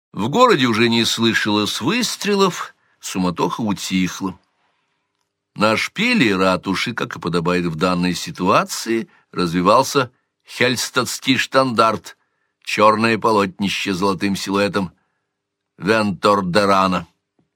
В городе уже не слышалось выстрелов, суматоха утихла. На шпиле ратуши, как и подобает в данной ситуации, развивался хельстадский штандарт, черное полотнище с золотым силуэтом Вентордерана.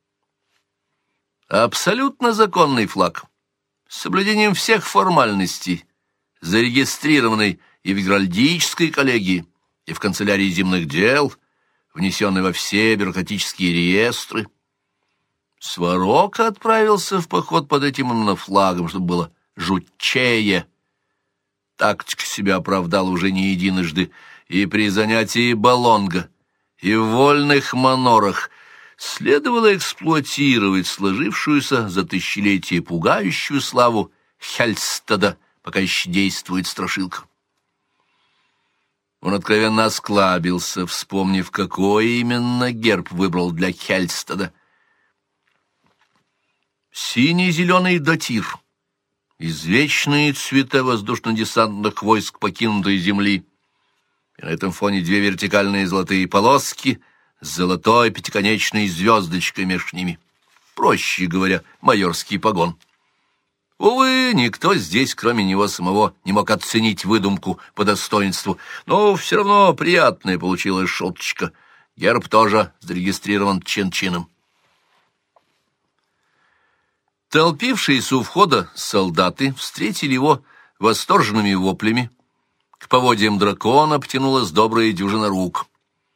Абсолютно законный флаг, с соблюдением всех формальностей, зарегистрированный и в геральдической коллегии, и в канцелярии земных дел, внесенный во все бюрократические реестры. Сварог отправился в поход под этим именно флагом, чтобы было жутчее. Тактика себя оправдала уже не единожды, и при занятии Болонга, и в вольных манорах следовало эксплуатировать сложившуюся за тысячелетие пугающую славу Хельстада, пока еще действует страшилка. Он откровенно осклабился, вспомнив, какой именно герб выбрал для Хельстада. Синий-зеленый датир, извечные цвета воздушно-десантных войск покинутой земли, и на этом фоне две вертикальные золотые полоски с золотой пятиконечной звездочкой между ними. Проще говоря, майорский погон. Увы, никто здесь, кроме него самого, не мог оценить выдумку по достоинству, но все равно приятная получилась шуточка. Герб тоже зарегистрирован чин-чином. Толпившиеся у входа солдаты встретили его восторженными воплями. К поводьям дракона потянулась добрая дюжина рук.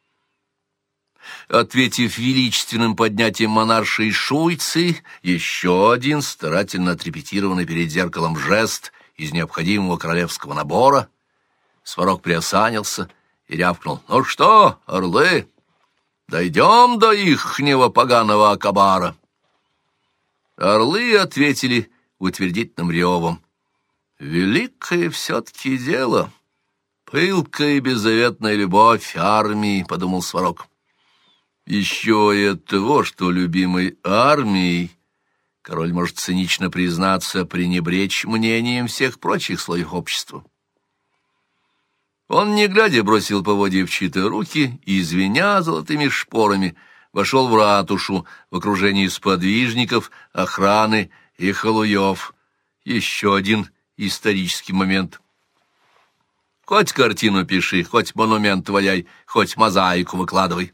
Ответив величественным поднятием монаршей шуйцы, еще один старательно отрепетированный перед зеркалом жест из необходимого королевского набора, Сварог приосанился и рявкнул: «Ну что, орлы, дойдем до ихнего поганого Акабара?» Орлы ответили утвердительным ревом. «Великое все-таки дело, пылкая и беззаветная любовь армии», — подумал Сварог. Еще и от того, что любимой армией король может цинично признаться, пренебречь мнением всех прочих слоев общества. Он, не глядя, бросил поводья в чьи-то руки и, звеня золотыми шпорами, вошел в ратушу в окружении сподвижников, охраны и халуев. Еще один исторический момент. Хоть картину пиши, хоть монумент валяй, хоть мозаику выкладывай.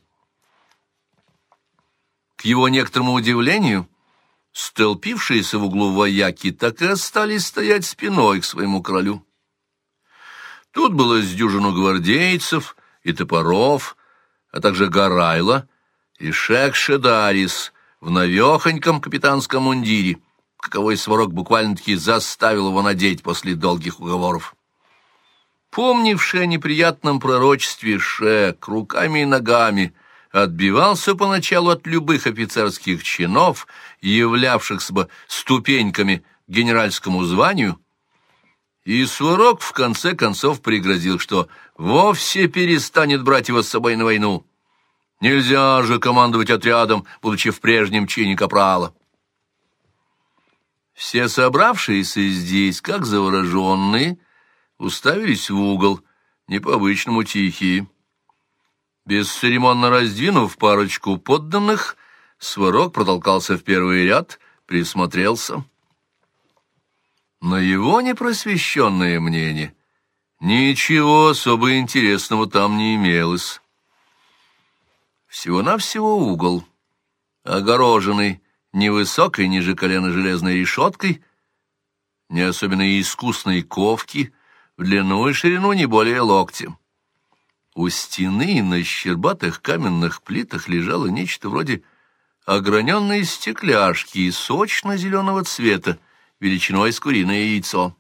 К его некоторому удивлению, столпившиеся в углу вояки так и остались стоять спиной к своему королю. Тут было с дюжину гвардейцев и топоров, а также Гарайла и Шек-Шедарис в навехоньком капитанском мундире, каковой Сварог буквально-таки заставил его надеть после долгих уговоров. Помнивший о неприятном пророчестве Шек руками и ногами отбивался поначалу от любых офицерских чинов, являвшихся бы ступеньками к генеральскому званию, и Сварог в конце концов пригрозил, что вовсе перестанет брать его с собой на войну. Нельзя же командовать отрядом, будучи в прежнем чине капрала. Все собравшиеся здесь, как завороженные, уставились в угол, не по-обычному тихие. Бесцеремонно раздвинув парочку подданных, Сварог протолкался в первый ряд, присмотрелся. На его непросвещенное мнение ничего особо интересного там не имелось. Всего-навсего угол, огороженный невысокой ниже колена железной решеткой, не особенно искусной ковки, в длину и ширину не более локтя. У стены на щербатых каменных плитах лежало нечто вроде ограненной стекляшки сочно-зеленого цвета, величиной с куриное яйцо.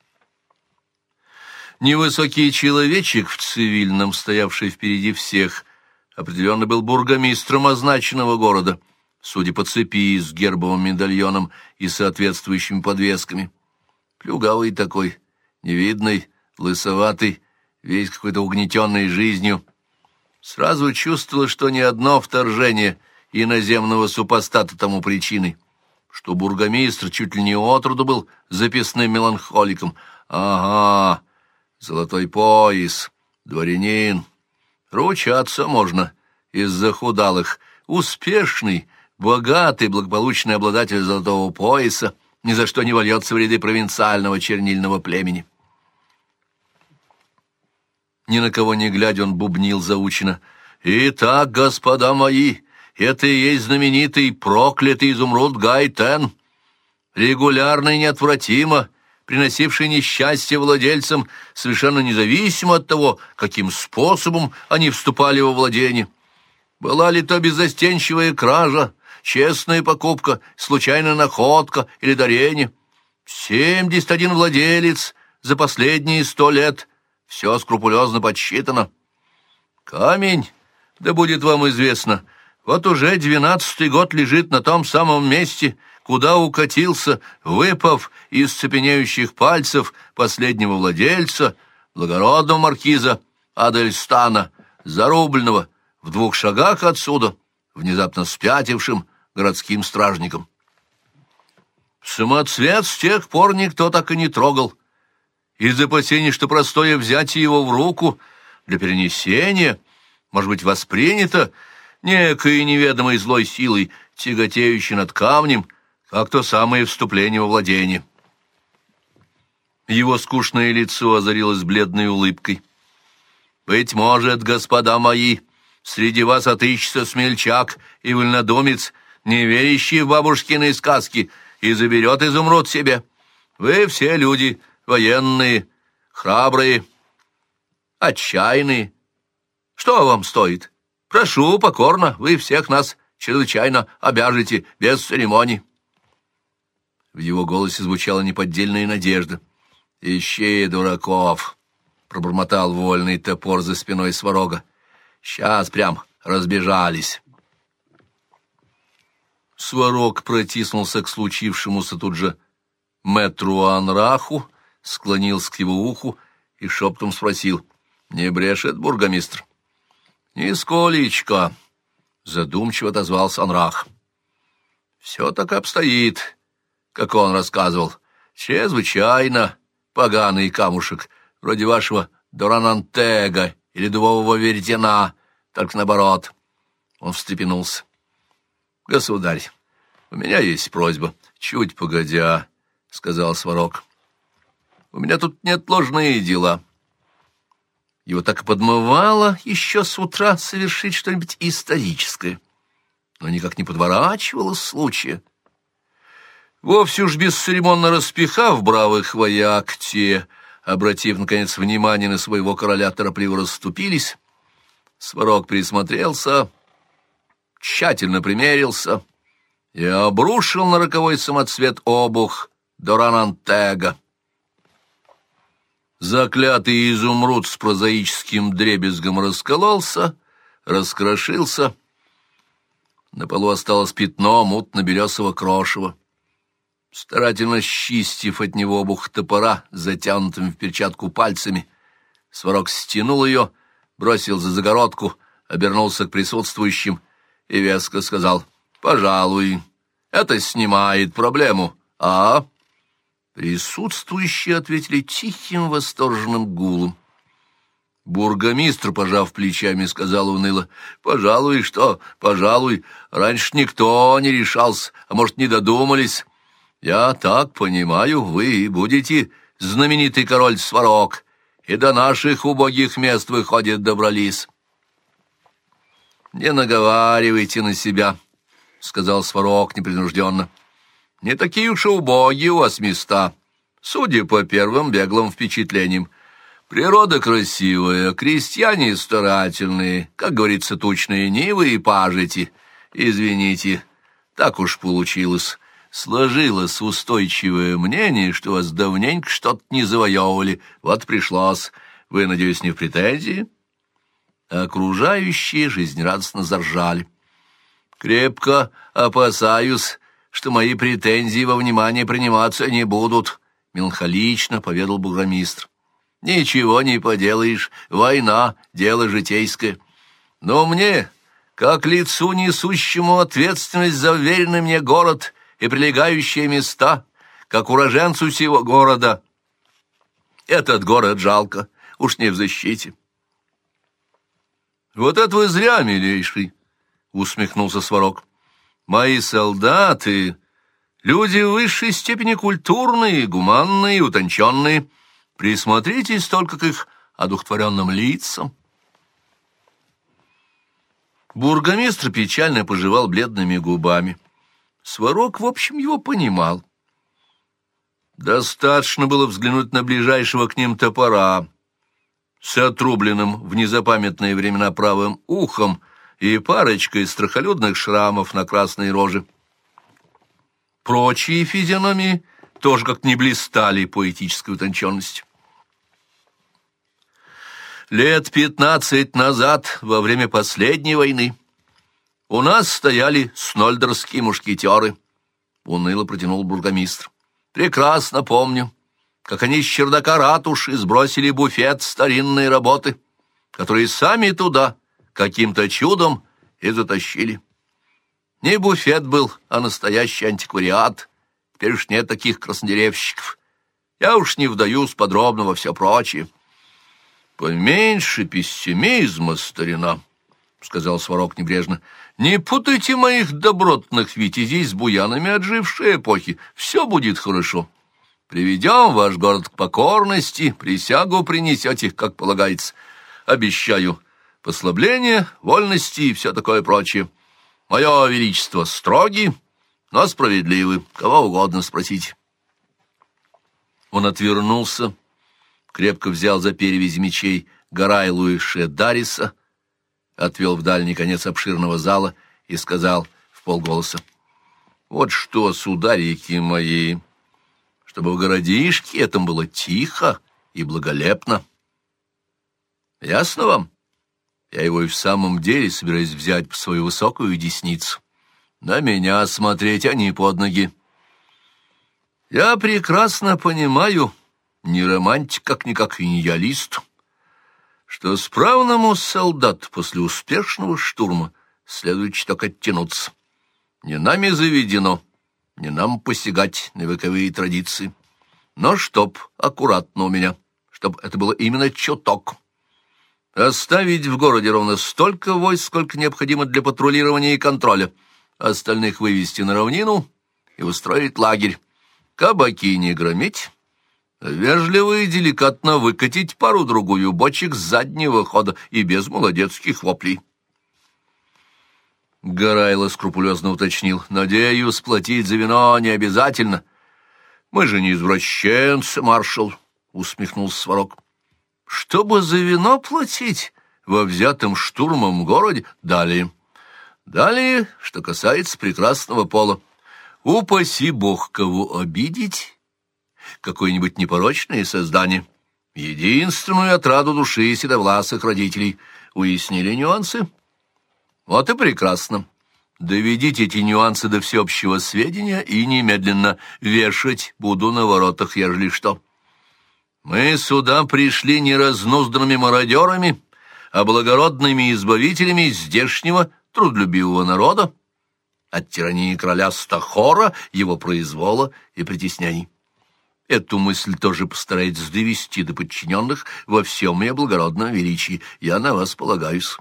Невысокий человечек в цивильном, стоявший впереди всех, определенно был бургомистром означенного города, судя по цепи с гербовым медальоном и соответствующими подвесками. Плюгавый такой, невидный, лысоватый, весь какой-то угнетенный жизнью. Сразу чувствовалось, что ни одно вторжение иноземного супостата тому причиной, что бургомистр чуть ли не отроду был записным меланхоликом. Ага, золотой пояс, дворянин. Ручаться можно, из захудалых, успешный, богатый, благополучный обладатель золотого пояса, ни за что не вольется в ряды провинциального чернильного племени. Ни на кого не глядя, он бубнил заучено: «Итак, господа мои, это и есть знаменитый проклятый изумруд Гайтен, регулярно и неотвратимо приносивший несчастье владельцам, совершенно независимо от того, каким способом они вступали во владение. Была ли то беззастенчивая кража, честная покупка, случайная находка или дарение? 71 владелец за последние 100 лет. Все скрупулезно подсчитано. Камень, да будет вам известно, вот уже 12-й год лежит на том самом месте, куда укатился, выпав из цепенеющих пальцев последнего владельца, благородного маркиза Адельстана, зарубленного в 2 шагах отсюда, внезапно спятившим городским стражником. Самоцвет с тех пор никто так и не трогал, из опасений, что простое взятие его в руку для перенесения может быть воспринято некой неведомой злой силой, тяготеющей над камнем, как то самое вступление во владение. Его скучное лицо озарилось бледной улыбкой. «Быть может, господа мои, среди вас отыщется смельчак и вольнодумец, не верящий в бабушкины сказки, и заберет изумруд себе. Вы все люди военные, храбрые, отчаянные. Что вам стоит? Прошу покорно, вы всех нас чрезвычайно обяжете, без церемоний». В его голосе звучала неподдельная надежда. «Ищи дураков!» — пробормотал вольный топор за спиной Сварога. «Сейчас прям разбежались». Сварог протиснулся к случившемуся тут же мэтру Анраху, склонился к его уху и шептом спросил: «Не брешет бургомистр?» «Нисколечко», — задумчиво отозвался Анрах. «Все так обстоит, как он рассказывал. Чрезвычайно поганый камушек, вроде вашего Доранантега или дубового веретена, только наоборот». Он встрепенулся. «Государь, у меня есть просьба». «Чуть погодя», — сказал Сварог. «У меня тут неотложные дела». Его так и подмывало еще с утра совершить что-нибудь историческое, но никак не подворачивалось случая. Вовсе уж бесцеремонно распихав бравых вояк, те, обратив, наконец, внимание на своего короля, торопливо расступились. Сварог присмотрелся, тщательно примерился и обрушил на роковой самоцвет обух Доранантега. Заклятый изумруд с прозаическим дребезгом раскололся, раскрошился. На полу осталось пятно мутно-белесого крошева. Старательно счистив от него обух топора, затянутыми в перчатку пальцами, Сварог стянул ее, бросил за загородку, обернулся к присутствующим и веско сказал: «Пожалуй, это снимает проблему, а?» Присутствующие ответили тихим восторженным гулом. Бургомистр, пожав плечами, сказал уныло: «Пожалуй, что? Пожалуй, раньше никто не решался, а может, не додумались. Я так понимаю, вы будете знаменитый король Сварог, и до наших убогих мест, выходит, добрались». «Не наговаривайте на себя», — сказал Сварог непринужденно. «Не такие уж и убогие у вас места, судя по первым беглым впечатлениям. Природа красивая, крестьяне старательные, как говорится, тучные нивы и пажити. Извините, так уж получилось. Сложилось устойчивое мнение, что вас давненько что-то не завоевывали. Вот пришлось. Вы, надеюсь, не в претензии?» Окружающие жизнерадостно заржали. «Крепко опасаюсь, что мои претензии во внимание приниматься не будут», — меланхолично поведал бургомистр. «Ничего не поделаешь, война — дело житейское. Но мне, как лицу, несущему ответственность за уверенный мне город и прилегающие места, как уроженцу сего города, этот город жалко, уж не в защите». Вот это вы зря, милейший, — усмехнулся Сварог. Мои солдаты — люди в высшей степени культурные, гуманные, утонченные. Присмотритесь только к их одухотворенным лицам. Бургомистр печально пожевал бледными губами. Сварог, в общем, его понимал. Достаточно было взглянуть на ближайшего к ним топора с отрубленным в незапамятные времена правым ухом и парочкой страхолюдных шрамов на красной роже. Прочие физиономии тоже как-то не блистали поэтической утонченностью. Лет 15 назад, во время последней войны, у нас стояли снольдерские мушкетеры, — уныло протянул бургомистр. Прекрасно помню, как они с чердака ратуши сбросили буфет старинной работы, которые сами туда каким-то чудом и затащили. Не буфет был, а настоящий антиквариат. Теперь уж нет таких краснодеревщиков. Я уж не вдаюсь подробно во все прочее. «Поменьше пессимизма, старина», — сказал Сварог небрежно. «Не путайте моих добротных витязей с буянами отжившей эпохи. Все будет хорошо. Приведем ваш город к покорности, присягу принесете, как полагается. Обещаю послабление, вольности и все такое прочее. Мое величество строги, но справедливы. Кого угодно спросите». Он отвернулся, крепко взял за перевязь мечей Гарайлу и Шедариса, отвел в дальний конец обширного зала и сказал вполголоса: «Вот что, сударики мои, чтобы в городишке этом было тихо и благолепно. Ясно вам? Я его и в самом деле собираюсь взять по свою высокую десницу. На меня смотреть, а не под ноги. Я прекрасно понимаю, не романтик как-никак и не идеалист, что справному солдату после успешного штурма следует чуток оттянуться. Не нами заведено, не нам посягать на вековые традиции. Но чтоб аккуратно у меня, чтоб это было именно чуток. Оставить в городе ровно столько войск, сколько необходимо для патрулирования и контроля, остальных вывести на равнину и устроить лагерь. Кабаки не громить, вежливо и деликатно выкатить пару-другую бочек с заднего хода и без молодецких воплей. Гарайло скрупулезно уточнил: «Надеюсь, платить за вино не обязательно». «Мы же не извращенцы, маршал», — усмехнулся Сварог. «Чтобы за вино платить во взятом штурмом городе? Далее. Далее, что касается прекрасного пола. Упаси бог кого обидеть, какое-нибудь непорочное создание, единственную отраду души седовласых родителей. Уяснили нюансы? Вот и прекрасно. Доведите эти нюансы до всеобщего сведения и немедленно вешать буду на воротах, ежели что. Мы сюда пришли не разнузданными мародерами, а благородными избавителями здешнего трудолюбивого народа от тирании короля Стахора, его произвола и притесняний. Эту мысль тоже постарайтесь довести до подчиненных во всем ее благородном величии. Я на вас полагаюсь.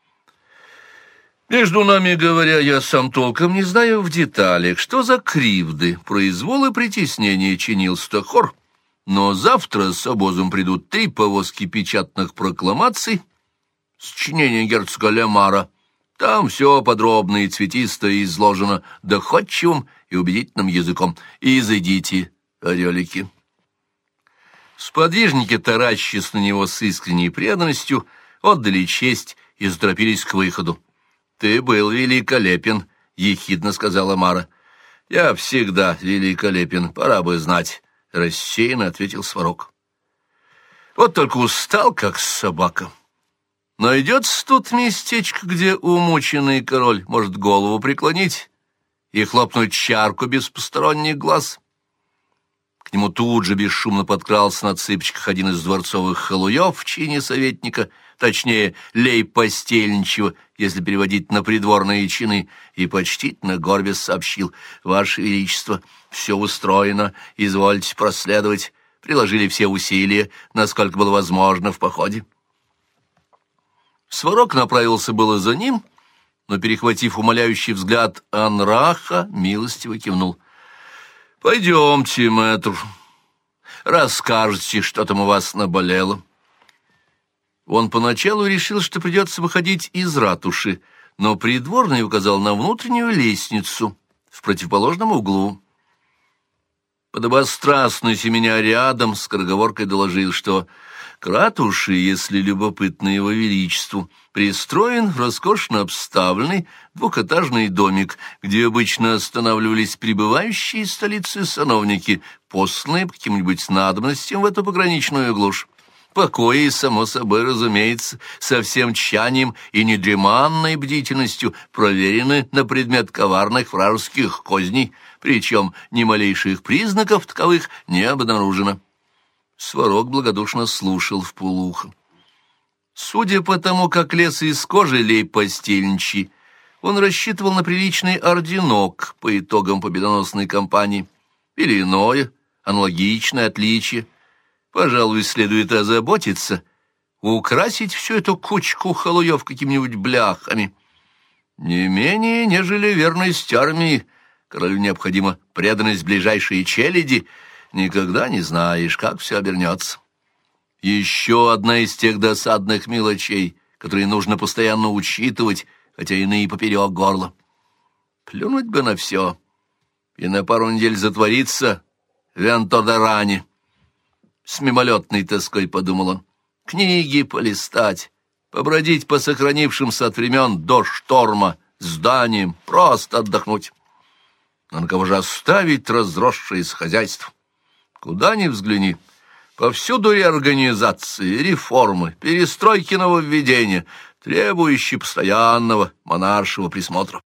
Между нами говоря, я сам толком не знаю в деталях, что за кривды, произвол и притеснения чинил Стахор, но завтра с обозом придут 3 повозки печатных прокламаций, сочинение герцога Лемара. Там все подробно и цветисто изложено доходчивым и убедительным языком. И изыдите, орелики». Сподвижники, таращась на него с искренней преданностью, отдали честь и заторопились к выходу. «Ты был великолепен», — ехидно сказала Мара. «Я всегда великолепен, пора бы знать», — рассеянно ответил Сварог. «Вот только устал, как собака. Найдется тут местечко, где умученный король может голову преклонить и хлопнуть чарку без посторонних глаз». К нему тут же бесшумно подкрался на цыпочках один из дворцовых халуев в чине советника, точнее, лей-постельничего, если переводить на придворные чины, и почтительно горбясь сообщил: «Ваше Величество, все устроено, извольте проследовать, приложили все усилия, насколько было возможно в походе». Сварог направился было за ним, но, перехватив умоляющий взгляд Анраха, милостиво кивнул. «Пойдемте, мэтр, расскажете, что там у вас наболело». Он поначалу решил, что придется выходить из ратуши, но придворный указал на внутреннюю лестницу в противоположном углу. Подобострастно семеня рядом, скороговоркой доложил, что к ратуше, если любопытно его величеству, пристроен роскошно обставленный двухэтажный домик, где обычно останавливались прибывающие из столицы сановники, посланные по каким-нибудь надобностям в эту пограничную глушь. Покои, само собой разумеется, со всем тщанием и недреманной бдительностью проверены на предмет коварных вражеских козней, причем ни малейших признаков таковых не обнаружено. Сварог благодушно слушал вполуха. Судя по тому, как лез из кожи лейб-постельничий, он рассчитывал на приличный орденок по итогам победоносной кампании или иное, аналогичное отличие. Пожалуй, следует озаботиться, украсить всю эту кучку халуев какими-нибудь бляхами. Не менее, нежели верность армии, королю необходима преданность ближайшей челяди, никогда не знаешь, как все обернется. Еще одна из тех досадных мелочей, которые нужно постоянно учитывать, хотя иные поперек горла. Плюнуть бы на все и на пару недель затвориться в Вентодоране. С мимолетной тоской подумал он. Книги полистать, побродить по сохранившимся от времен до шторма зданиям, просто отдохнуть. Но на кого же оставить разросшееся хозяйство? Куда ни взгляни, повсюду реорганизации, реформы, перестройки, нововведения, требующие постоянного монаршего присмотра.